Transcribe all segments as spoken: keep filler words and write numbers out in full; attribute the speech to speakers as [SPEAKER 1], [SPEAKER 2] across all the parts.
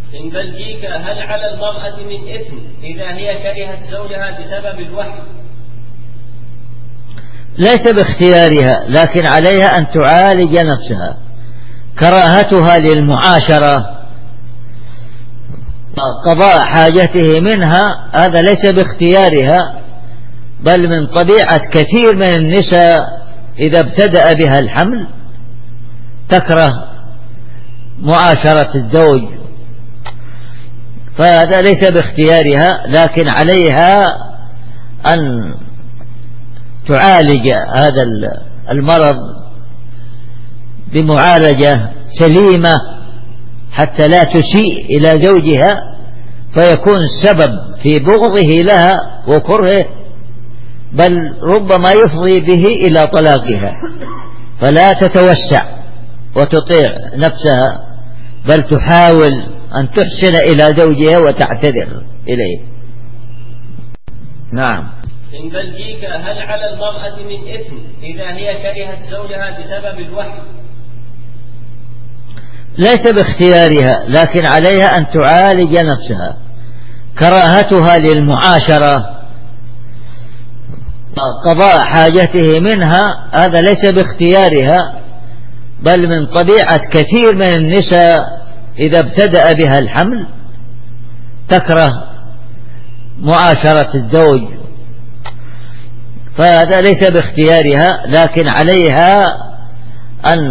[SPEAKER 1] من بلجيكا: هل على المرأة من إثم إذا هي كرهت زوجها بسبب الوحي؟
[SPEAKER 2] ليس باختيارها، لكن عليها أن تعالج نفسها. كراهتها للمعاشرة قضاء حاجته منها هذا ليس باختيارها، بل من طبيعة كثير من النساء إذا ابتدأ بها الحمل تكره معاشرة الزوج، فهذا ليس باختيارها، لكن عليها أن تعالج هذا المرض بمعالجة سليمة حتى لا تسيء إلى زوجها فيكون سبب في بغضه لها وكرهه، بل ربما يفضي به إلى طلاقها. فلا تتوسع وتطيع نفسها، بل تحاول أن تحسن إلى زوجها وتعتذر إليه. نعم.
[SPEAKER 1] من بلجيكا: هل على المرأة من إثم إذا هي كرهت زوجها بسبب الوحي؟
[SPEAKER 2] ليس باختيارها، لكن عليها أن تعالج نفسها. كراهتها للمعاشرة قضاء حاجته منها هذا ليس باختيارها، بل من طبيعة كثير من النساء إذا ابتدأ بها الحمل تكره معاشرة الزوج، فهذا ليس باختيارها، لكن عليها أن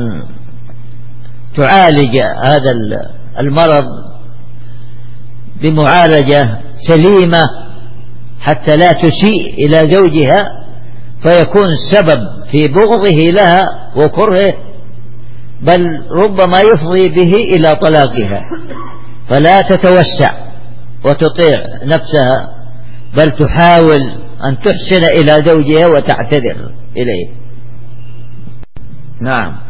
[SPEAKER 2] تعالج هذا المرض بمعالجة سليمة حتى لا تسيء إلى زوجها فيكون سبب في بغضه لها وكرهه، بل ربما يفضي به إلى طلاقها. فلا تتوسع وتطيع نفسها، بل تحاول أن تحسن إلى زوجها وتعتذر إليه. نعم.